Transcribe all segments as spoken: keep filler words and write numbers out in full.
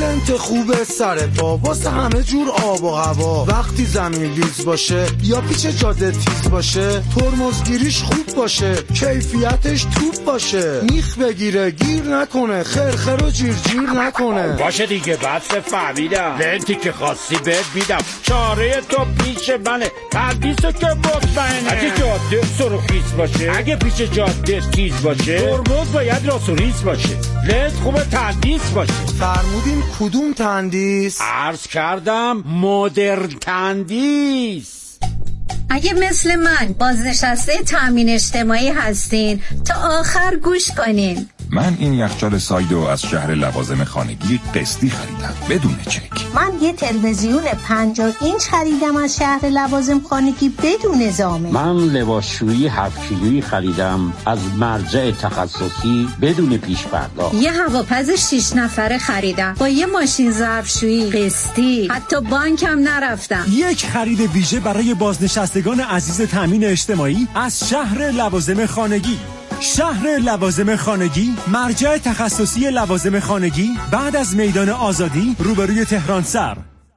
لنت خوبه سر پا واسه همه جور آب و هوا. وقتی زمین ریز باشه یا پیچ جاده تیز باشه، ترمزگیریش خوب باشه، کیفیتش توپ باشه، میخ بگیره گیر نکنه، خرخر و جیر جیر نکنه. باشه دیگه بس فهمیدم، لنتی که خواستی بهت میدم، چاره تو پیش منه، تندیسو که مطمئنه. اگه جاده سرخیز باشه، اگه پیچ جاده تیز باشه، ترمز باید راست و ریز باشه، لنت خوبه تندیس باشه. فرمودین کدوم تندیس؟ عرض کردم مدرن تندیس. اگه مثل من بازنشسته تامین اجتماعی هستین تا آخر گوش کنین. من این یخچال سایدو از شهر لوازم خانگی قسطی خریدم بدون چک. من یه تلویزیون پنجاه اینچ خریدم از شهر لوازم خانگی بدون زامن. من لباسشویی هفت کیلویی خریدم از مرجع تخصصی بدون پیش پرداخت. یه هواپز شش نفره خریدم با یه ماشین ظرفشویی قسطی، حتی بانکم نرفتم. یک خرید ویژه برای بازنشستگان عزیز تامین اجتماعی از شهر لوازم خانگی. شهر لوازم خانگی، مرجع تخصصی لوازم خانگی، بعد از میدان آزادی روبروی تهران سر.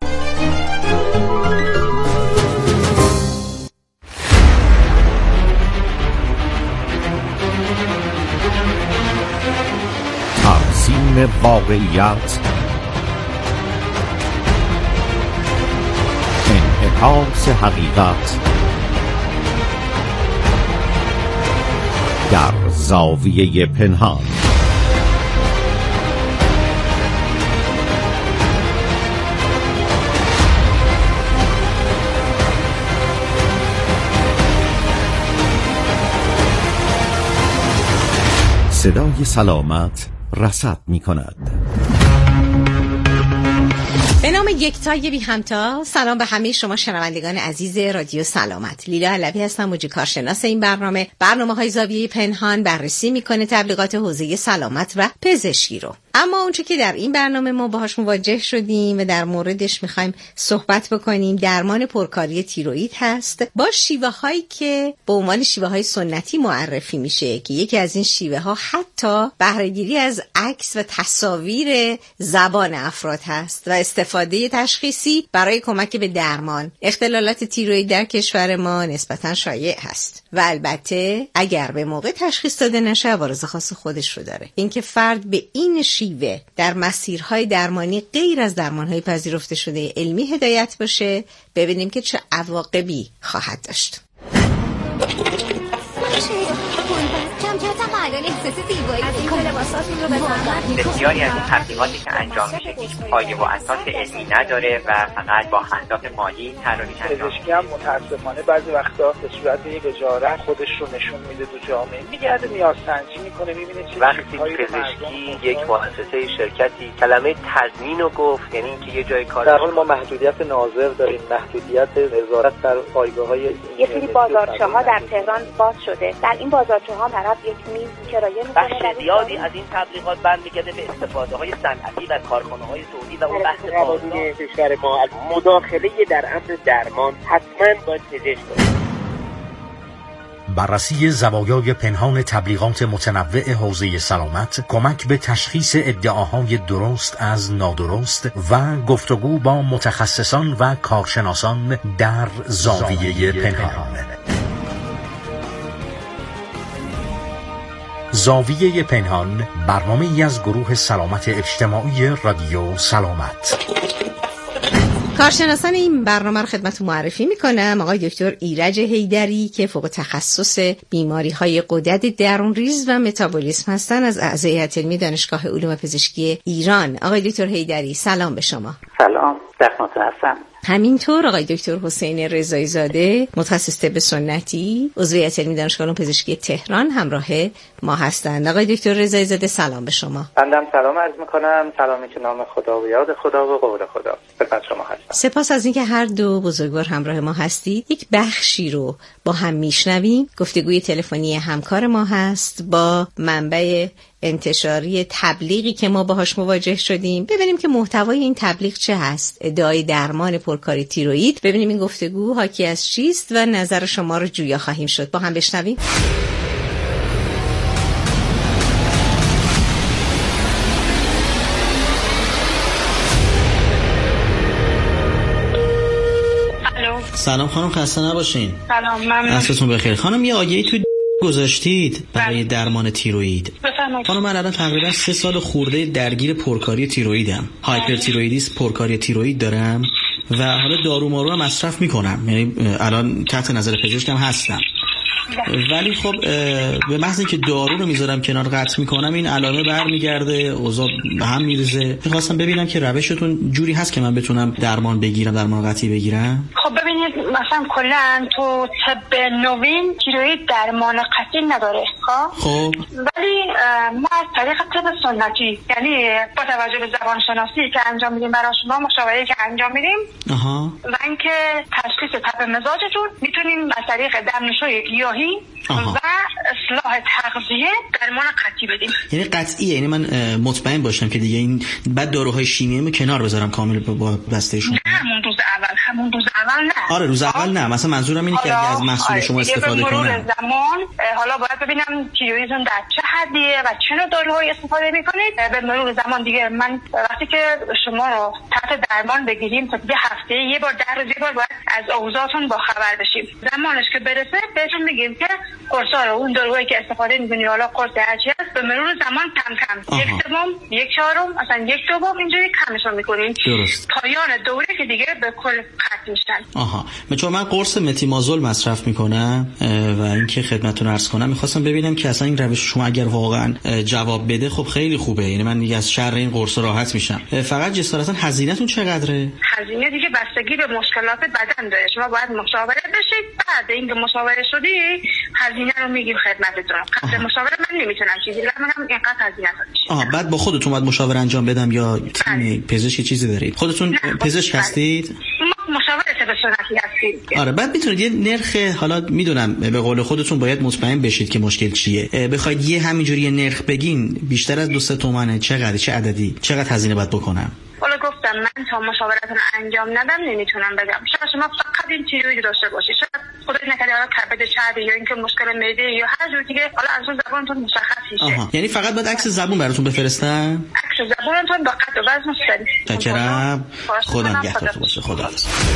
ترسیم واقعیت، انعکاس حقیقت در زاویه پنهان. صدای سلامت رصد می کند. به نام یکتای بی همتا، سلام به همه شما شنوندگان عزیز رادیو سلامت. لیلا علوی هستم، موجی کارشناس این برنامه. برنامه‌های زاویه پنهان بررسی میکنه تبلیغات حوزه سلامت و پزشکی رو. اما اونچه که در این برنامه ما باهاش مواجه شدیم و در موردش میخوایم صحبت بکنیم درمان پرکاری تیروئید هست، با شیوه هایی که به عنوان شیوه های سنتی معرفی میشه که یکی از این شیوه ها حتی بهره‌گیری از عکس و تصاویر زبان افراد هست و استفاده تشخیصی برای کمک به درمان. اختلالات تیروئید در کشور ما نسبتاً شایع هست و البته اگر به موقع تشخیص داده نشه عوارض خاص خودش رو داره. اینکه فرد به این شیوه در مسیرهای درمانی غیر از درمانهای پذیرفته شده علمی هدایت بشه، ببینیم که چه عواقبی خواهد داشت. بسیاری از این تبلیغاتی که انجام میشه هیچ پایه و اساس علمی نداره و فقط با اهداف مالی طراحی انجام میشه. پزشکی هم متاسفانه بعضی وقتا به صورت یک اجاره خودش رو نشون میده تو جامعه، میگرده نیازسنجی میکنه، میبینه چه وقتی پزشکی یک مؤسسه شرکتی کلمه تضمین رو گفت، یعنی اینکه یه جای کار در حال ما محدودیت ناظر داریم، محدودیت وزارت در پایگاه‌های یه سری بازارچه‌ها در تهران باز شده. در این بازارچه‌ها طرف یک میز کرایه می‌کنه. بخش زیادی از این تبلیغات برمیگرده به استفاده‌های صنعتی و کارخانه‌های سعودی و اون بحث قانونی کشور ما. مداخله در امر درمان حتما باید پزشک باشه. بررسی زوایای پنهان تبلیغات متنوع حوزه سلامت، کمک به تشخیص ادعاهای درست از نادرست و گفتگو با متخصصان و کارشناسان در زاویه پنهان. زاویه پنهان، برنامه‌ای از گروه سلامت اجتماعی رادیو سلامت. کارشناسان این برنامه رو خدمت معرفی میکنم. آقای دکتر ایرج حیدری که فوق تخصص بیماری های غدد درونریز و متابولیسم هستن از اعضای هیئت علمی دانشگاه علوم پزشکی ایران. آقای دکتر حیدری سلام به شما. سلام، در خدمتتون هستم. همینطور آقای دکتر حسین رضایی زاده متخصص طب سنتی عضو هیئت علمی دانشگاه علوم پزشکی تهران همراه ما هستند. آقای دکتر رضایی زاده سلام به شما. بنده سلام عرض میکنم. سلامی که نام خدا و یاد خدا و قول خدا خدمت شما هستم. سپاس از اینکه هر دو بزرگوار همراه ما هستید. یک بخشی رو با هم میشنویم. گفتگوی تلفنی همکار ما هست با منبع انتشاری تبلیغی که ما باهاش مواجه شدیم. ببینیم که محتوای این تبلیغ چه هست. ادعای درمان پرکاری تیروئید. ببینیم این گفتگو حاکی از چیست و نظر شما رو جویا خواهیم شد. با هم بشنویم. سلام خانم، خسته نباشین. سلام، ممنون. عصرتون بخیر. خانم یه آگهی تو گذاشتید برای درمان تیروئید. بفرمایید. خانم من الان تقریبا سه سال خورده درگیر پرکاری تیروئیدم. هایپرتیروئیدیسم، پرکاری تیروئید دارم و حالا دارو مارو هم مصرف میکنم، یعنی الان تحت نظر پزشکم هستم. ولی خب به محض اینکه دارو رو میذارم کنار قطع میکنم این علامه برمیگرده، اوضاع به هم میریزه. میخواستم ببینم که روشتون جوری هست که من بتونم درمان بگیرم، درمان قطعی بگیرم. خب ببینید مثلا کلا تو طب نوین تیروئید درمان قطعی نداره. خب ولی ما از طریق طب سنتی، یعنی با توجه به زبان شناسی که انجام میدیم برای شما، مشاوره که انجام میدیم آها. و اینکه تشخیص تب مزاجتون میتونیم از طریق دمنوشوی گیاهی آها. و اصلاح تغذیه درمان قطعی بدیم. یعنی قطعیه، یعنی من مطمئن باشم که دیگه این بعد داروهای شیمیایی کنار بذارم کامل با بستهشون. همون روز اول همون روز اول نه. آره روز اول نه، مثلا منظورم اینه که از محصول شما استفاده کنم. به مرور زمان حالا باید ببینم تیروئیدتون در چه حدیه و چه نوع داروهایی استفاده میکنید. به مرور زمان دیگه من وقتی که شما رو تحت درمان بگیریم تا دیگه هفته یه بار در روز یه بار باید از اوضاعتون با خبر بشیم. زمانش که برسه بهتون میگیم که قرصا رو، اون داروهایی که استفاده میکنید، حالا قرص هرچی هست، به مرور زمان کم کم یک سوم، یک چهارم، مثلا یک دوم اینجوری کمشون میکنین. درست. پایان دوره که دیگه به کل قطع میشن. آها. چون من قرص متیمازول مصرف میکنم و اینکه خدمتتون عرض کنم میخواستم ببینم که اصلا این روش شما اگر واقعا جواب بده خب خیلی خوبه، یعنی من دیگه از شر این قرص راحت میشم. فقط جسارتا هزینه‌تون چقدره؟ هزینه دیگه بستگی به مشکلات بدن داره. شما باید مشاوره بشید، بعد اینکه مشاوره شدی هزینه رو میگیم خدمتتون. قبل مشاوره من نمیتونم چیزی بگم اینقدر هزینه داشت. آها. بعد با خودتون باید مشاوره انجام بدم یا تیم پزشک چیزی دارید؟ خودتون پزشک هستید؟ ما مشاوره طب سنتی هستیم. آره. بعد میتونید یه نرخ، حالا میدونم به قول خودتون باید مطمئن بشید که مشکل چیه، بخواید یه همینجوری یه نرخ بگین بیشتر از دو سه تومنه چقدر، چه عددی، چقدر هزینه باید بکنم؟ حالا گفتم من تا مشاورتون انجام ندم نمیتونم بگم. شاید شما فقط این تیروئید داشته باشید، شاید خدای نکرده حالا کبد چربی یا اینکه مشکل معده یا هر جور دیگه، حالا از اون زبانتون مشخص میشه. آها. یعنی فقط باید عکس زبون براتون بفرستم؟ عکس زبونتون با قد و وزن سن. تشکرم. خدا نگهدارتون باشه. خدا.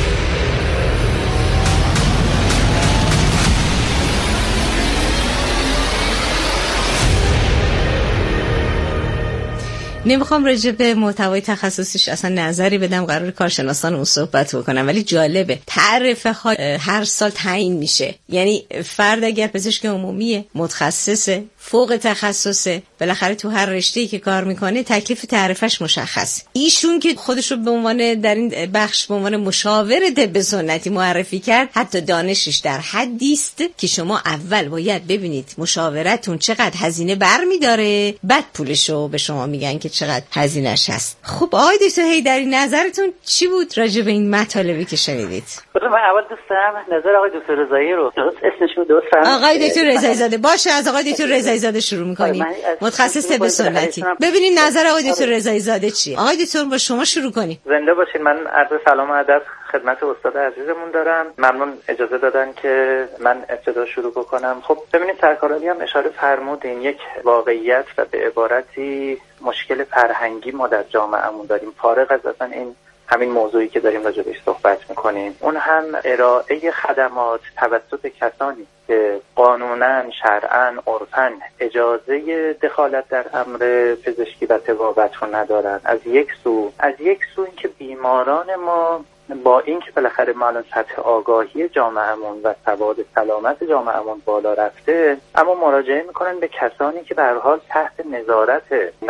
نمیخوام راجع به محتوای تخصصیش اصلا نظری بدم، قرار کارشناسان اون صحبت بکنم، ولی جالبه تعرفه ها هر سال تعیین میشه. یعنی فرد اگر پزشک عمومی متخصصه، فوق تخصصه، بالاخره تو هر رشته‌ای که کار میکنه تکلیف تعرفش مشخص. ایشون که خودش رو به عنوان در این بخش به عنوان مشاور طب سنتی معرفی کرد، حتی دانشش در حدی است که شما اول باید ببینید مشاورتون چقدر هزینه برمی‌داره، بعد پولشو به شما میگن که چقدر هزینه‌اش هست. خب آقای دکتر حیدری نظرتون چی بود راجع به این مطالبی که شنیدید؟ من اول دوست دارم نظر آقای دکتر رضایی رو، درست اسمش رو درست فهمیدم؟ آقای دکتر رضایی زاده. باشه از آقای دکتر رضایی زاده شروع می‌کنیم. متخصص طب سنتی. ببینیم نظر آقای دکتر رضایی زاده چیه. آقای دکتر با شما شروع کنیم. زنده باشین. من عرض سلام و ادب خدمت استاد عزیزمون دارم. ممنون اجازه دادن که من ابتدا شروع بکنم. خب ببینید سرکارعلی هم اشاره فرمودین، یک واقعیت و به عبارتی مشکل فرهنگی ما در جامعهمون داریم، فارغ از اصلا این همین موضوعی که داریم راجع بهش صحبت میکنیم. اون هم ارائه خدمات توسط کسانی که قانونا، شرعاً، عرفاً اجازه دخالت در امر پزشکی و طبابت رو ندارن. از یک سو از یک سو این که بیماران ما با این که بالاخره ما الان سطح آگاهی جامعهمون و سواد سلامت جامعهمون بالا رفته، اما مراجعه میکنن به کسانی که به هر حال تحت نظارت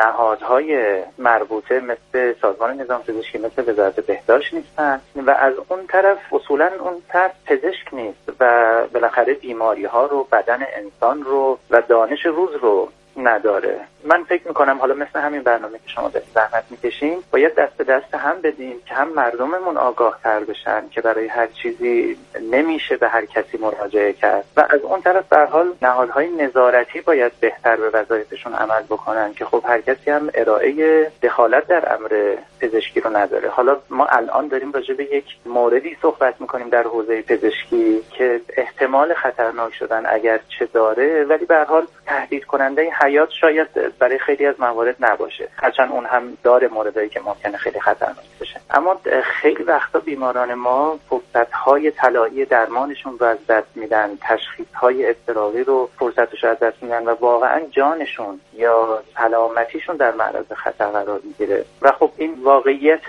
نهادهای مربوطه مثل سازمان نظام پزشکی، مثل وزارت بهداشت نیستن و از اون طرف اصولا اون طرف پزشک نیست و بالاخره بیماری ها رو، بدن انسان رو و دانش روز رو نداره. من فکر میکنم حالا مثل همین برنامه که شما دارید زحمت میکشین، باید دست به دست هم بدیم که هم مردممون آگاه تر بشن که برای هر چیزی نمیشه به هر کسی مراجعه کرد و از اون طرف به هر حال نهادهای نظارتی باید بهتر به وظایفشون عمل بکنن که خب هر کسی هم ارائه دخالت در امر پزشکی رو نداره. حالا ما الان داریم راجع به یک موردی صحبت میکنیم در حوزه پزشکی که احتمال خطرناک شدن اگر چه داره، ولی به هر حال تهدید کننده حیات شاید برای خیلی از موارد نباشه، هرچند اون هم داره موردایی که ممکنه خیلی خطرناک بشه. اما خیلی وقتا بیماران ما فرصت‌های طلایی درمانشون رو از دست میدن، تشخیص‌های اضطرابی رو فرصتش رو از دست میدن و واقعا جانشون یا سلامتیشون در معرض خطر قرار میگیره. و خب این واقعیت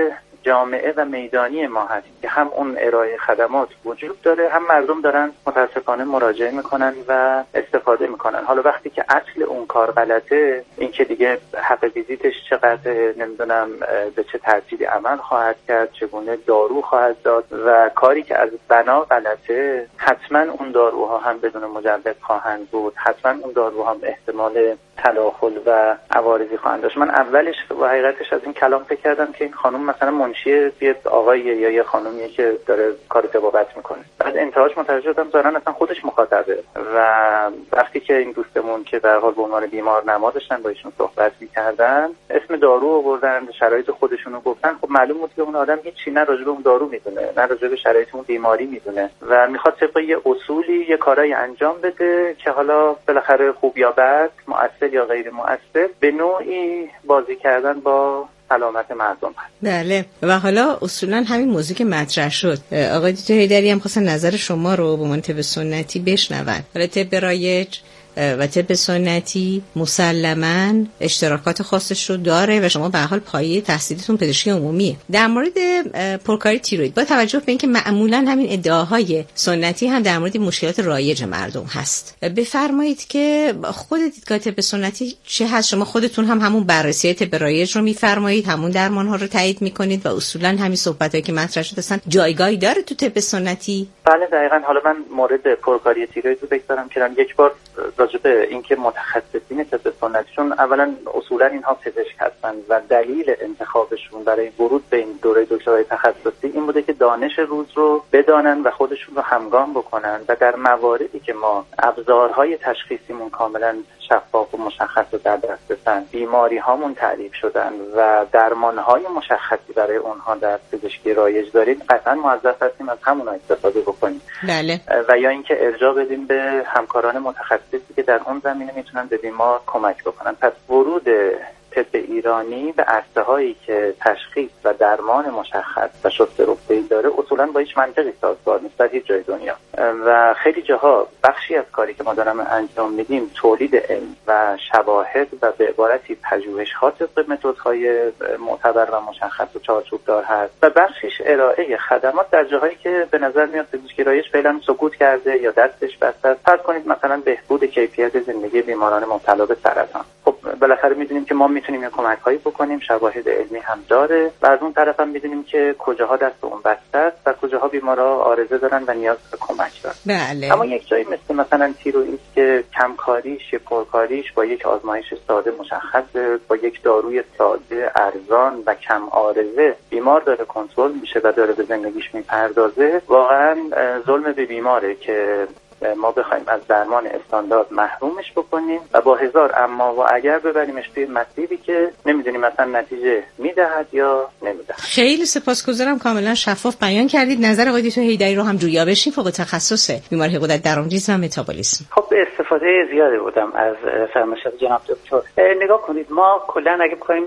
جامعه و میدانی ما هست که هم اون ارائه خدمات وجود داره، هم مردم دارن متاسفانه مراجعه میکنن و استفاده میکنن. حالا وقتی که اصل اون کار غلطه، این که دیگه حق ویزیتش چقدر، نمیدونم به چه ترتیبی عمل خواهد کرد، چگونه دارو خواهد داد و کاری که از بنا غلطه، حتما اون داروها هم بدون مجوز خواهند بود، حتما اون داروها هم احتمال تداخل و عوارضی خواهند داشت. من اولش و حقیقتش از این کلام فکر کردم که این خانم مثلا منشی یه آقایی یا یه خانومیه که داره کار طبابت میکنه. بعد انتهاش متوجه شدم ظاهرا اصلا خودش مخاطبه و وقتی که این دوستمون که در حال به عنوان بیمار نما داشتن با ایشون صحبت میکردن، اسم دارو آوردن، شرایط خودشون رو گفتن، خب معلوم بود که اون آدم هیچی نه راجع به اون دارو میدونه، نه راجع به شرایط اون بیماری میدونه و میخواد طبق یه اصولی یه کارایی انجام بده که حالا بالاخره خوب یا بد، مؤثر یا غیر مؤثر، به نوعی بازی کردن با سلامت مردم هست. بله. و حالا اصولا همین موضوع که مطرح شد، آقای دکتر حیدری هم خواستن نظر شما رو به عنوان طب سنتی بشنون. حالا طب رایج و طب سنتی مسلماً اشتراکات خاصش رو داره و شما به هر حال پایه تحصیلتون پزشکی عمومیه. در مورد پرکاری تیروید با توجه به اینکه معمولاً همین ادعاهای سنتی هم در مورد مشکلات رایج مردم هست، بفرمایید که خود دیدگاه طب سنتی چه هست؟ شما خودتون هم همون بررسی طب رایج رو میفرمایید، همون درمان‌ها رو تایید میکنید و اصولاً همین صحبتایی که مطرح شده اصلا جایگاهی داره تو طب سنتی؟ بله دقیقاً. حالا من مورد پرکاری تیروید رو بگذارم که یک بار راجع به اینکه متخصصین طب سنتیشون اولا اصولا اینها پزشک هستن و دلیل انتخابشون برای ورود به این دوره دکترای تخصصی این بوده که دانش روز رو بدانن و خودشون رو همگام بکنن و در مواردی که ما ابزارهای تشخیصیمون کاملا شفاف و مشخص و در دسترسن، بیماری هامون تعریف شدن و درمانهای مشخصی برای اونها در پزشکی رایج داریم، قطعا موظف هستیم از همون استفاده بکنیم. بله. و یا اینکه ارجاع بدیم به همکاران متخصصی که در اون زمینه میتونن به بیمار کمک بکنن. پس ورود طب ایرانی به عرصه هایی که تشخیص و درمان مشخص و شسته رفته‌ای داره اصولا با هیچ منطقی سازگار نیست در هیچ جای دنیا و خیلی جاها بخشی از کاری که ما داریم انجام میدیم تولید علم و شواهد و به عبارتی پژوهش‌ها طبق متدهای معتبر و مشخص و چارچوبدار هست و بخشیش ارائه خدمات در جاهایی که به نظر میاد پزشکی رایج فعلا سکوت کرده یا دستش بسته است. فرض کنید مثلا بهبود کیفیت زندگی بیماران مبتلا به سرطان. خب بالاخره میدونیم که ما میتونیم یه کمک‌هایی بکنیم، شواهد علمی هم داره و از اون طرف هم میدونیم که کجاها دست اون بسته است و کجاها بیمارا عارضه دارن و نیاز به کمک دارن. بله. اما یک جایی مثل مثلا تیروئید که کمکاریش یا پرکاریش با یک آزمایش ساده مشخصه، با یک داروی ساده ارزان و کم عارضه بیمار داره کنترل میشه و داره به زندگیش میپردازه، واقعا ظلم به بیماره که ما بخوایم از درمان استاندارد محرومش بکنیم و با هزار اما و اگر ببریمش توی مسیری که نمیدونیم مثلا نتیجه میدهد یا نمیدهد. خیلی سپاسگزارم، کاملا شفاف بیان کردید. نظر آقای دکتر حیدری رو هم جویا بشیم، فوق تخصص بیماری غدد درونریز و متابولیسم. خب به استفاده زیاده بودم از فرمایشات جناب دکتر. نگاه کنید، ما کلا اگه بخوایم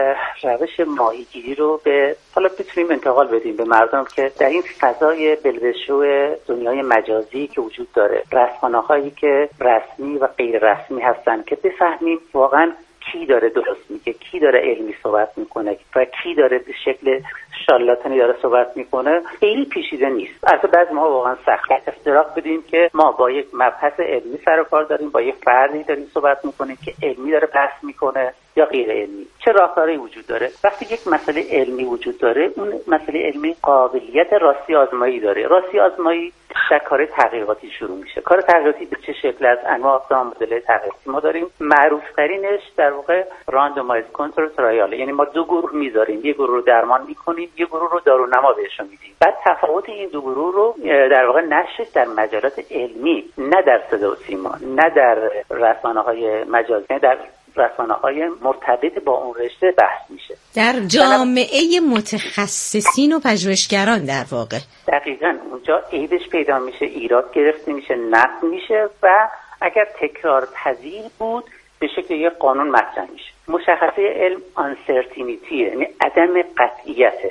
روش ماهیگیری رو به حالا بتونیم انتقال بدیم به مردم که در این فضای بلبشو دنیای مجازی که وجود داره، رسانه‌هایی که رسمی و غیر رسمی هستن، که بفهمیم واقعا کی داره درست میگه، کی داره علمی صحبت میکنه و کی داره به شکل شارلاتانی داره صحبت میکنه، خیلی پیچیده نیست. البته بعضی ما واقعا سخت افتراق بدیم که ما با یک مبحث علمی سر و کار داریم، با یک فردی داریم صحبت میکنیم که علمی داره بحث میکنه یا غیر علمی. چه راهکاری وجود داره؟ وقتی یک مسئله علمی وجود داره، اون مسئله علمی قابلیت راستی آزمایی داره. راستی آزمایی در کار تحقیقاتی شروع میشه. کار تحقیقاتی به چه شکل؟ از انواع اقسام مدل تحقیقاتی ما داریم. معروف ترینش در واقع راندومایز کنترل ترایال، یعنی ما دو گروه میذاریم، یک گروه رو درمان میکنیم، یک گروه رو دارونما بهشون میدیم. بعد تفاوت این دو گروه رو در واقع نشرش در مجلات علمی، نه در صدا و سیما، نه در رسانه‌های مجازی، در رسانه‌های مرتبط با اون رشته بحث میشه. در جامعه متخصصین و پژوهشگران در واقع. دقیقاً اونجا عیبش پیدا میشه، ایراد گرفته میشه، نقد میشه و اگر تکرار پذیر بود به شکل یک قانون مطرح میشه. مشخصه علم آنسرتینیتیه، یعنی عدم قطعیته.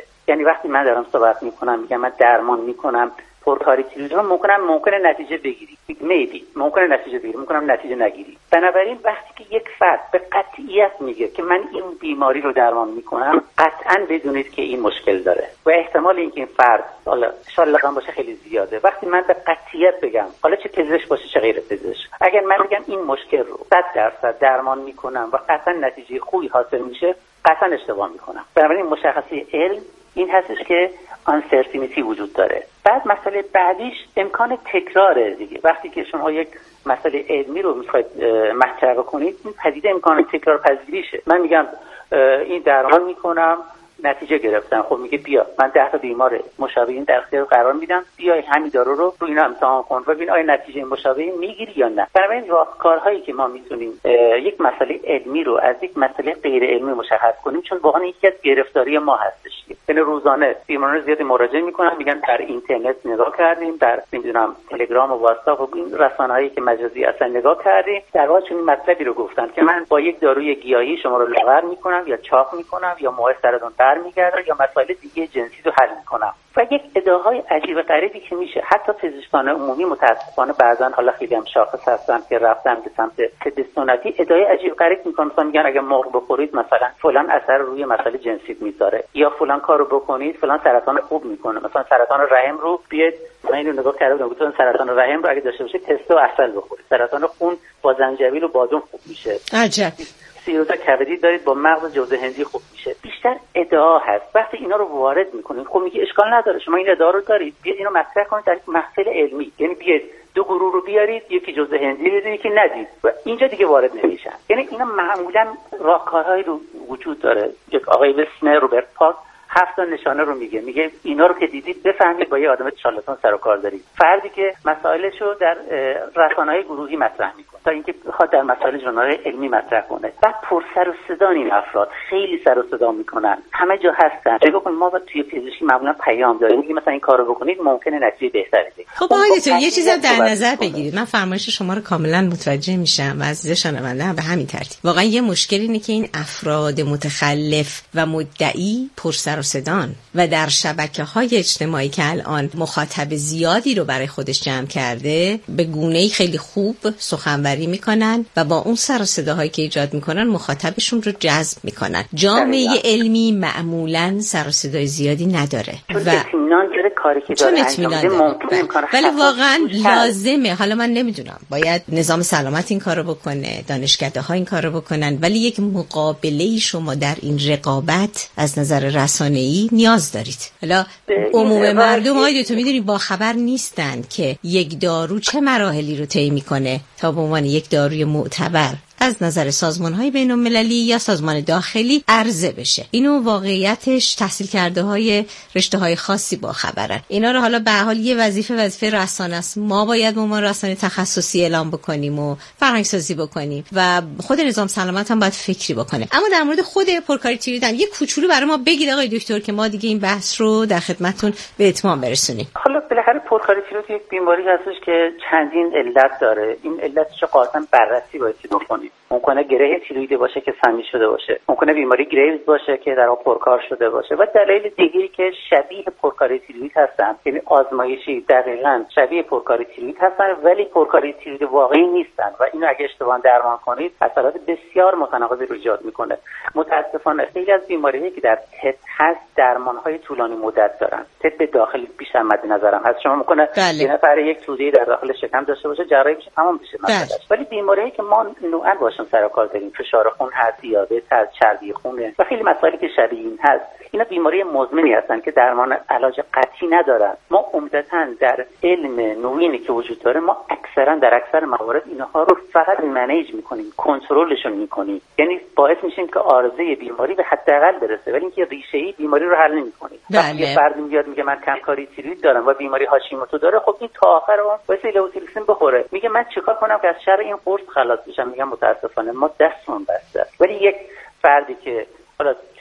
یعنی وقتی من دارم صحبت میکنم میگم من درمان میکنم پرکاری تیروید رو، ممکنه ممکنه نتیجه بگیری، میبی ممکنه نتیجه بگیری، ممکنه نتیجه نگیری. بنابراین وقتی که یک فرد به قطعیت میگه که من این بیماری رو درمان میکنم، قطعا بدونید که این مشکل داره و احتمال اینکه این فرد حالا شالقان باشه خیلی زیاده. وقتی من به قطعیت بگم، حالا چه پزشک باشه چه غیر پزشک، اگر من بگم این مشکل رو صد درصد درمان میکنم و قطعا نتیجه خوبی حاصل میشه، قطعا اشتباه میکنم. بنابراین مشخصه علم این هستش که uncertainty وجود داره. بعد مسئله بعدیش امکان تکراره دیگه. وقتی که شما یک مسئله علمی رو میخواید مطرح کنید، این پدیده امکان تکرار پذیریشه. من میگم این درمان میکنم، نتیجه گرفتم، خب میگه بیا من ده تا بیمار مشابه این در اختیار قرار میدم، بیای همین دارو رو رو اینا امتحان کن و ببین آیا نتیجه مشابه میگیری یا نه. بنابراین راهکارهایی که ما میتونیم یک مسئله علمی رو از یک مسئله غیر علمی مشخص کنیم، چون واقعا یکی از گرفتاری ما هستش. یعنی روزانه بیماران زیاد مراجعه میکنن، میگن در اینترنت نگاه کردیم، در نمیدونم تلگرام و واتساپ و این رسانه‌هایی که مجازی اصلا نگاه کردیم، در واقع چون مطلبی رو گفتن که من با یک داروی گیاهی شما رو لاغر میکنم یا چاق میکنم یا موهای سرتون برمیگردم یا مسائل دیگه جنسی رو حل میکنم و یک ادعاهای عجیب غریبی که میشه. حتی پزشکان عمومی متاسفانه بعضا حالا خیلی هم شاخص هستن که رفتن به سمت طب سنتی، ادعای عجیب غریب میکنن، مثلا میگن اگه مرغ بخورید مثلا فلان اثر روی مسئله جنسی میذاره، یا فلان کارو بکنید فلان سرطان خوب میکنه. مثلا سرطان رحم رو بیاید، من اینو نگاه کردم، گفتن سرطان رحم رو اگه داشته باشه تست و عسل بخورید، سرطان خون با زنجبیل و بادام خوب میشه. عجب. سیروزا کبدی دارید با مغز جوز هندی خوب میشه. بیشتر ادعا هست. وقتی اینا رو وارد میکنید، خب میگه اشکال نداره، شما این ادعا رو دارید، بیاید اینو مطرح کنید در یک محفل علمی. یعنی بیاید دو گروه رو بیارید، یکی جوز هندی بدید، یکی ندید و اینجا دیگه وارد نمیشن. یعنی اینا معمولا راهکارهایی رو وجود داره. یک آقای به اسم روبرت پاک هفت تا نشانه رو میگه، میگه اینا رو که دیدید بفهمید با یه آدم شارلاتان سر و کار دارید. فردی که مسائلش رو در رسانه‌های گروهی مطرح میکنه تا اینکه بخواد در مسائل ژورنال علمی مطرح کنه. بعد پر سر و صدا این افراد خیلی سر و صدا میکنن، همه جا هستن. نگاه کن ما با توی پزشکی معمولا پیام داریم، میگه مثلا این کارو بکنید ممکنه نتیجه بهتری بده. خب آقای دکتر یه چیزی در نظر بگیرید، من فرمایش شما رو کاملا متوجه میشم و عزیز شنونده هم به همین ترتیب. واقعا یه مشکل اینه که این افراد متخلف و مدعی پر سر و صدان و در شبکه‌های اجتماعی که الان مخاطب زیادی رو برای خودش جمع کرده، به گونه‌ای خیلی خوب سخنوری میکنن و با اون سر و صداهایی که ایجاد میکنن مخاطبشون رو جذب میکنن. جامعه علمی معمولاً سر و صدای زیادی نداره و اطمینان داره کاری که داره انجام میده ممکنه امکان، ولی واقعا لازمه. حالا من نمیدونم باید نظام سلامت این کارو بکنه، دانشکده‌ها این کارو بکنن، ولی یک مقابله شما در این رقابت از نظر رسانه‌ای نیاز دارید. حالا عموم مردم آید تو میدونی با خبر نیستن که یک دارو چه مراحلی رو طی میکنه تا به عنوان یک داروی معتبر از نظر سازمان‌های بین‌المللی یا سازمان داخلی عرضه بشه. اینو واقعیتش تحصیل کرده های رشته‌های خاصی با خبرن. اینا رو حالا به هر حال یه وظیفه وظیفه رسانه است. ما باید به عنوان رسانه تخصصی اعلام بکنیم و فرهنگ‌سازی بکنیم و خود نظام سلامت هم باید فکری بکنه. اما در مورد خود پرکاری تیروید هم یه کوچولو برای ما بگید آقای دکتر که ما دیگه این بحث رو در خدمتتون به اتمام برسونیم. حالا بالاخره پرکاری تیروید یک بیماری هستش که چندین علت داره. این علتش قاطعاً بررسی باید بکنید. ممکنه گره تیروید باشه که سمی شده باشه، ممکنه بیماری گریوز باشه که در واقع پرکار شده باشه و دلایل دیگری که شبیه پرکاری تیروید هستن، یعنی آزمایشی دقیقاً شبیه پرکاری تیروید هستن ولی پرکاری تیروید واقعی نیستن و اینو اگه اشتباه درمان کنید اثرات بسیار متناقضی رو ایجاد میکنه. متاسفانه خیلی از بیماریایی که در تب هست درمانهای طولانی مدت دارن. تب داخلی بیشتر مد نظرم هست. شما ممکنه بله. یه نفر یک توده در داخل شکم داشته باشه، جراحی بشه تمام بشه مثلا. ولی بیماریایی که ما نوعاً باشون سر و کار داریم، فشار خون هست، دیابت هست، چربی خونه و خیلی مسائلی که شبیه این هست، اینا بیماری مزمنی هستن که درمان علاج قطعی ندارن. ما عمدتاً در علم نوینی که وجود داره ما اکثرا در اکثر موارد اینها رو فقط منیج میکنیم، کنترلشون میکنیم، یعنی باعث میشیم که عارضه بیماری به حداقل برسه ولی اینکه ریشه‌ای بیماری رو حل نمیکنیم. وقتی یه فرد میاد میگه من کمکاری تیروید دارم و بیماری هاشیموتو داره، خب این تا آخر اون واسه لوتیلیسین بخوره، میگه من چیکار کنم که از شر این قرص خلاص بشم؟ میگم متاسفانه ما دستمون بسته است. ولی یک فردی که حالا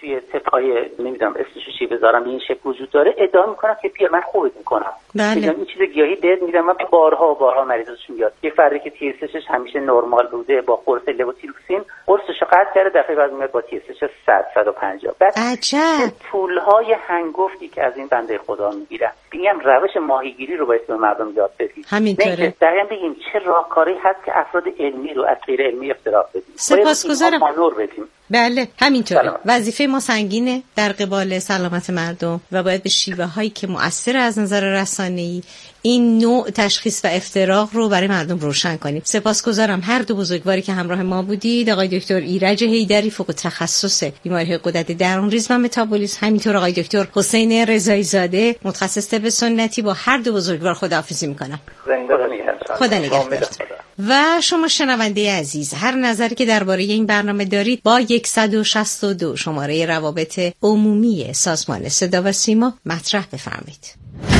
توی تپای نمیدونم اسمش چی بذارم این شکل وجود داره ادعا میکنن که بیا من خوبت میکنم. بله. این چیز گیاهی بهت میدم. من بارها و بارها مریضاشون میاد یه فردی که تی اس اچش همیشه نرمال بوده با قرص لوتیروکسین قرصشو قطع کرده دفعه بعد میاد با تی اس اچ صد صد و پنجاه. بعد عجب طولهای هنگفتی که از این بنده خدا میگیرن. میگم روش ماهیگیری رو باید به مردم یاد بدید. همینطوره. دقیقاً بگیم چه راهکاری هست که افراد علمی رو از غیر علمی اختراع بدیم. سپاسگزارم. بدیم. بله همینطوره. وظیفه ما سنگینه در قبال سلامت مردم و باید به شیوه هایی که مؤثر از نظر رسانه‌ای این نوع تشخیص و افتراق رو برای مردم روشن کنیم. سپاسگزارم هر دو بزرگواری که همراه ما بودید، آقای دکتر ایرج حیدری فوق تخصص بیماری‌های غدد درون‌ریز و متابولیسم، همینطور آقای دکتر حسین رضایی زاده متخصص طب سنتی. با هر دو بزرگوار خداحافظی می‌کنم. خدا نگهدارتون. و شما شنونده عزیز هر نظری که درباره این برنامه دارید با صد و شصت و دو شماره روابط عمومی سازمان صدا و سیما مطرح بفرمایید.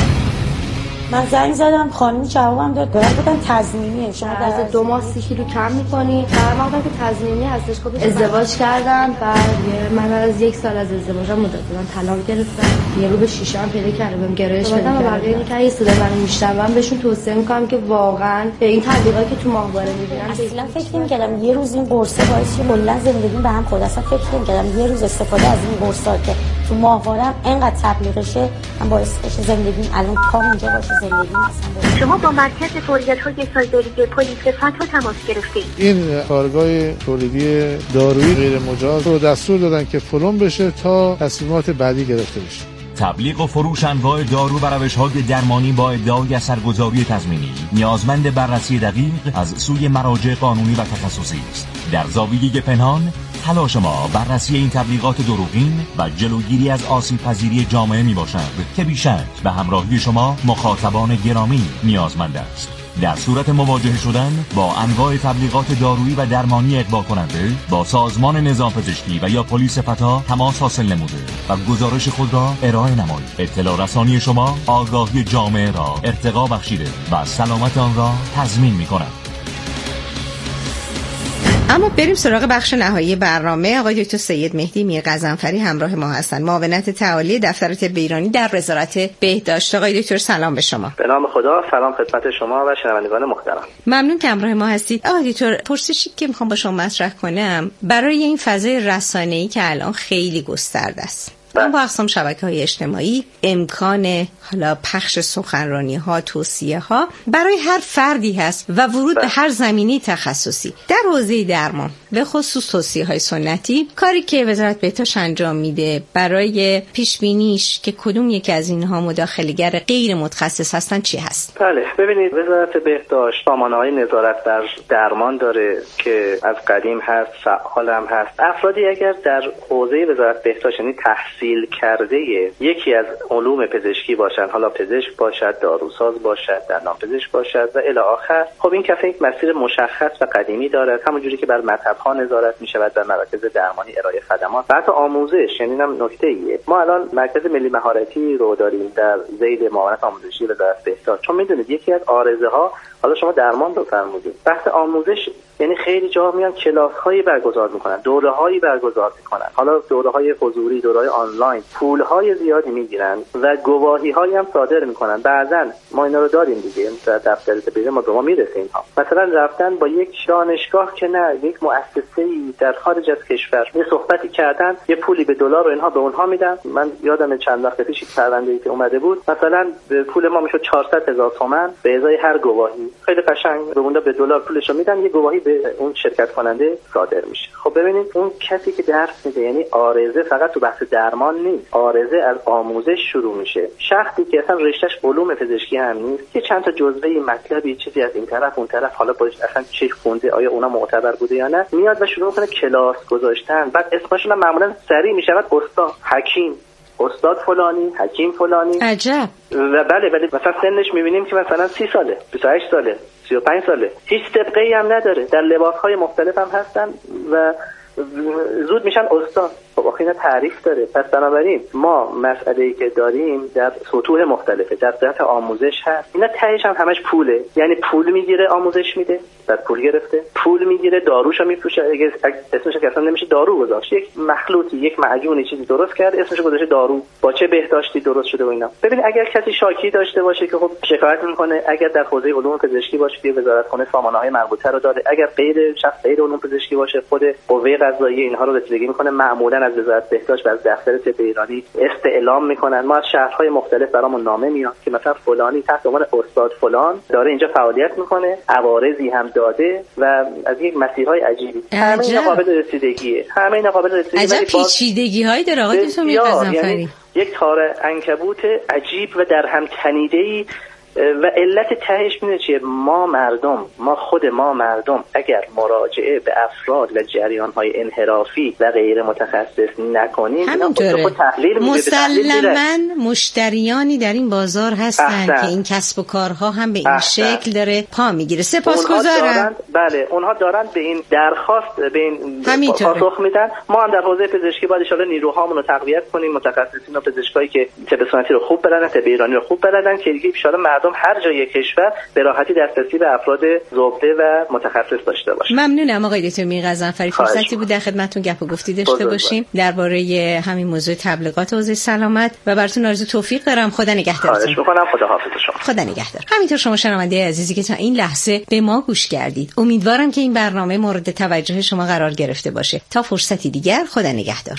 من زنگ زدم خانم جوابم داد دارن بودن تضمینیه شما در از دو ماه سی کیلو کم می‌کنی. در واقع که تضمینی هستش. خب ازدواج کردم بعد من از یک سال از ازدواجم مدت من طلاق گرفتم. یه رو به شیشه هم پیدا کردم گرایش پیدا کردم. واقعا که اصلا من میشنوم بهشون توصیه می‌کنم که واقعا به این تبلیغاتی که تو ماهواره می‌بینن اصلا فکر نمی‌کردم یه روز این قرصه باعث شه کلا زندگیم به هم خورد. اصلا فکر نمی‌کردم یه روز استفاده از این قرصا که تو ماهواره اینقدر تبلیغ شه هم باعث بشه زندگیم الان پام اینجا باشه. شما با مرکز تولیدات سایبری پلیس فتح تماس گرفتید. این کارگاه تولیدی دارویی غیر مجاز رو دستور دادن که فلان بشه تا تصمیمات بعدی گرفته بشه. تبلیغ و فروش انواع دارو و روش‌های درمانی با ادعای اثرگذاری تضمینی نیازمند بررسی دقیق از سوی مراجع قانونی و تخصصی است. در زاویه پنهان تلاش ما بررسی این تبلیغات دروغین و جلوگیری از آسیب‌پذیری جامعه میباشد که بیشک به همراهی شما مخاطبان گرامی نیازمند است. در صورت مواجهه شدن با انواع تبلیغات دارویی و درمانی اغوا کننده با سازمان نظام پزشکی و یا پلیس فتا تماس حاصل نموده و گزارش خود را ارائه نمایید. اطلاع رسانی شما آگاهی جامعه را ارتقا بخشیده و سلامت آن را تضمین می‌کند. اما بریم سراغ بخش نهایی برنامه. آقای دکتر سید مهدی میر غضنفری همراه ما هستند، معاونت تعالی دفتر طب ایرانی در وزارت بهداشت. آقای دکتر سلام به شما. به نام خدا، سلام خدمت شما و شنوندگان محترم. ممنون که همراه ما هستید. آقای دکتر پرسشی که میخوام با شما مطرح کنم برای این فضای رسانه‌ای که الان خیلی گسترده است، با اقسام شبکه‌های اجتماعی امکان حالا پخش سخنرانی‌ها، توصیه‌ها برای هر فردی هست و ورود به هر زمینه تخصصی. در حوزه درمان به خصوص توصیه‌های سنتی، کاری که وزارت بهداشت انجام میده برای پیش‌بینیش که کدوم یکی از اینها مداخله‌گر غیر متخصص هستن چی هست؟ بله، ببینید وزارت بهداشت سامانه‌های نظارت بر درمان داره که از قدیم هست، فعال هم هست. افرادی اگر در حوزه وزارت بهداشت یعنی تحصیل کرده یکی از علوم پزشکی باشن، حالا پزشک باشد، داروساز باشد، دندانپزشک باشد و الی آخر، خب این کفه یک مسیر مشخص و قدیمی دارد، همونجوری که بر مطب‌ها نظارت می‌شود، در مراکز درمانی ارائه خدمات و حتی آموزش. یعنی اینم نکته‌ایه. ما الان مرکز ملی مهارتی رو داریم در ذیل معاونت آموزشی وزارت بهداشت، چون می‌دونید یکی از عارضه‌ها، حالا شما درمان رو فرمودید، بحث آموزش، یعنی خیلی جا میان کلاس‌هایی برگزار می‌کنن، دوره‌هایی برگزار می‌کنن، حالا دوره‌های حضوری، دوره‌های آنلاین، پول‌های زیادی می‌گیرن و گواهی‌هایی هم صادر می‌کنن. بعضاً ما اینا رو داریم دیگه، در دفتر طب ما به ما میرسه اینها. مثلا رفتن با یک دانشگاه که نه، یک مؤسسه‌ای در خارج از کشور یه صحبتی کردن، یه پولی به دلار و اینها به اونها میدن. من یادم چند وقت پیش پرونده‌ای که اومده بود، مثلا پول ما میشد چهارصد هزار تومان به ازای هر گواهی. خیلی قشنگ به اونها به دلار پولش رو میدن، یه گواهی به اون شرکت کننده صادر میشه. خب ببینید اون کسی که درس میده، یعنی عارضه فقط تو بحث درمان نیست، عارضه از آموزش شروع میشه. شخصی که اصلا رشتهش علوم پزشکی هم نیست، یه چند تا جزوه مطلبی چیزی از این طرف اون طرف، حالا باش اصلا چه خونده، آیا اونا معتبر بوده یا نه، میاد و شروع میکنه کلاس گذاشتن. بعد اسمشون معمولا سریع میشود استاد، حکیم، استاد فلانی، حکیم فلانی. عجب. و بله ولی مثلا سنش میبینیم که مثلا سی ساله، بیست و هشت ساله، سی و پنج ساله، هیچ سابقه‌ای هم نداره، در لباس‌های مختلف هم هستن و زود میشن استاد. خب آخه اینا تعریف داره. پس بنابراین ما مسئله‌ای که داریم در سطوح مختلفه، در جهت آموزش هست، اینا تهش هم همش پوله. یعنی پول میگیره آموزش میده، بعد پول گرفته، پول میگیره داروشو میفروشه، اگه اسمش که اصلا نمیشه دارو گذاشت، یک مخلوطی یک معجونی چیزی درست کرد اسمش گذاشته دارو، با چه بهداشتی درست شده و اینا. ببین اگر کسی شاکی داشته باشه که خب شکایت میکنه، اگر در حوزه علوم پزشکی باشه که وزارتخانه سامانه‌های مربوطه رو داره، اگر غیر شخص غیر علوم پزشکی باشه خود قوه قضاییه اینها رو رسیدگی میکنه، معمولا از وزارت بهداشت و از دفتر طب ایرانی استعلام میکنن. ما از شهرهای مختلف برامون نامه میاد که مثلا فلانی تحت عنوان استاد فلان داره اینجا فعالیت میکنه، عوارضی هم داده و از یک مسیرهای عجیبی. همه اینا قابل رسیدگیه، همه اینا قابل رسیدگیه. عجب پیچیدگی‌هایی داره آقای دکتر میرغزنفری. یعنی یک تار عنکبوت عجیب و در هم تنیده‌ای و علت تهش میدونه چیه؟ ما مردم، ما خود ما مردم اگر مراجعه به افراد و جریان‌های انحرافی و غیر متخصص نکنیم، همینطوره مسلماً مشتریانی در این بازار هستن احسن. که این کسب و کارها هم به این احسن. شکل داره پا میگیره. سپاسگزارم. بله اونها دارن به این درخواست به این پاسخ میدن. ما هم در حوزه پزشکی باید ان شاءالله نیروهامون رو تقویت کنیم، متخصصین و پزشکایی که طب سنتی رو خوب بلدن، طب ایرانی رو خوب بلدن، که دیگه ان شاءالله مردم هر جای کشور به راحتی دسترسی به افراد ذوق‌ده و متخصص داشته باشه. ممنونم آقای دکتر میرغزنفری. فرصتی بود در خدمتتون گپ و گفتی داشته باشیم درباره همین موضوع تبلیغات حوزه سلامت و براتون آرزو توفیق دارم. خدا نگهدارتون. خواهش می‌کنم. خدا حافظ شما. خدا نگهدار. همینطور شما شنونده عزیزی که تا این لحظه به ما گوش کردید، امیدوارم که این برنامه مورد توجه شما قرار گرفته باشه. تا فرصتی دیگر، خدا نگهدار.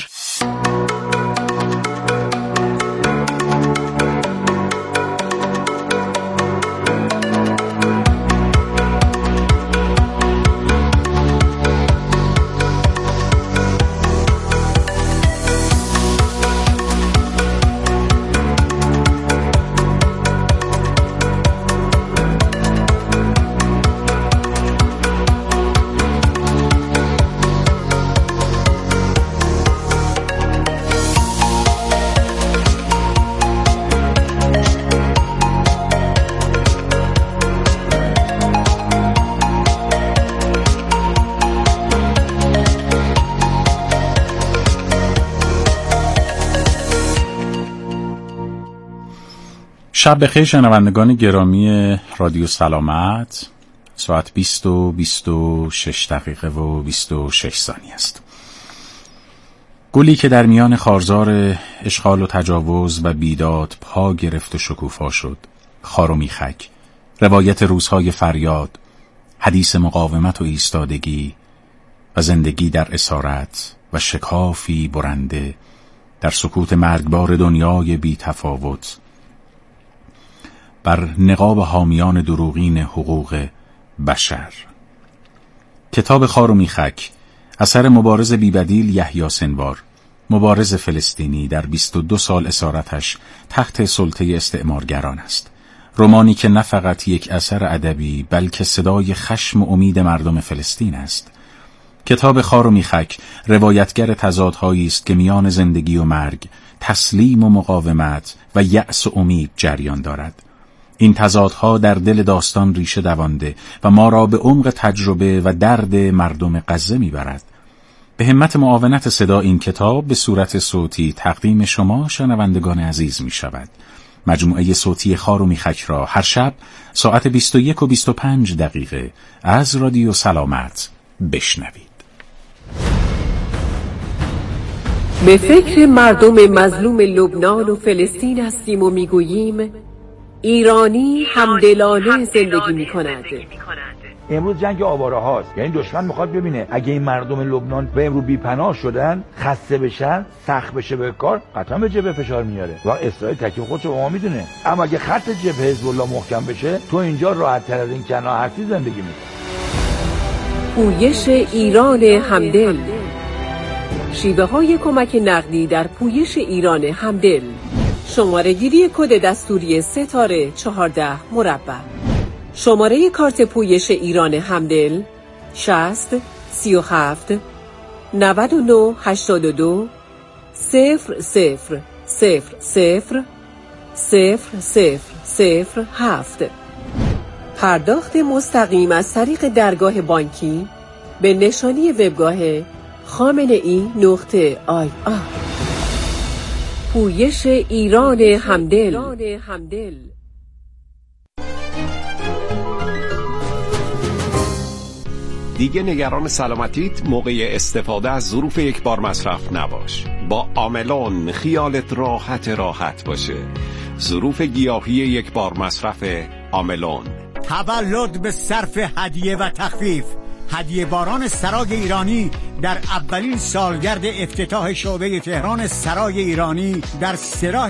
شب بخیر شنوندگان گرامی رادیو سلامت. ساعت بیست و بیست و شش دقیقه و بیست و شش ثانیه است. گلی که در میان خارزار اشغال و تجاوز و بیداد پا گرفت و شکوفا شد، خار و میخک، روایت روزهای فریاد، حدیث مقاومت و ایستادگی و زندگی در اسارت و شکافی برنده در سکوت مرگبار دنیای بی تفاوت بر نقاب حامیان دروغین حقوق بشر. کتاب خار و میخک اثر مبارز بیبدیل یحیی سنوار، مبارز فلسطینی در بیست و دو سال اسارتش تحت سلطه استعمارگران است. رمانی که نه فقط یک اثر ادبی بلکه صدای خشم و امید مردم فلسطین است. کتاب خار و میخک روایتگر تضادهایی است که میان زندگی و مرگ، تسلیم و مقاومت و یأس و امید جریان دارد. این تضادها در دل داستان ریشه دوانده و ما را به عمق تجربه و درد مردم غزه میبرد. به همت معاونت صدا این کتاب به صورت صوتی تقدیم شما شنوندگان عزیز می شود. مجموعه صوتی خار و میخک را هر شب ساعت بیست و یک و بیست و پنج دقیقه از رادیو سلامت بشنوید. به فکر مردم مظلوم لبنان و فلسطین هستیم و میگوییم ایرانی همدلانه زندگی می کند. امروز جنگ آواره هاست، یعنی دشمن میخواد ببینه اگه این مردم لبنان به امروز بی پناه شدن، خسته بشن، سخت بشه به کار، قطعا به جبهه فشار میاره و اسرائیل تکلیف خودشو با ما میدونه. اما اگه خط جبهه حزب الله محکم بشه، تو اینجا راحت تر از این کنار هستی زندگی میکنی. پویش ایران همدل، شیوه های کمک نقدی در پویش ایران همدل. شماره گیری کد دستوری ستاره چهارده مربع. شماره کارت پویش ایران همدل شصت سی و هفت نود و نه هشتاد و دو صفر صفر صفر صفر صفر صفر صفر هفت. پرداخت مستقیم از طریق درگاه بانکی به نشانی وبگاه خامنه ای نقطه آی آر. پویش ایران همدل. دیگه نگران سلامتیت موقع استفاده از ظروف یک بار مصرف نباش. با آملون خیالت راحت راحت باشه. ظروف گیاهی یک بار مصرف آملون. تولد به صرف هدیه و تخفیف. هدیه باران سرای ایرانی در اولین سالگرد افتتاح شعبه تهران سرای ایرانی در سراح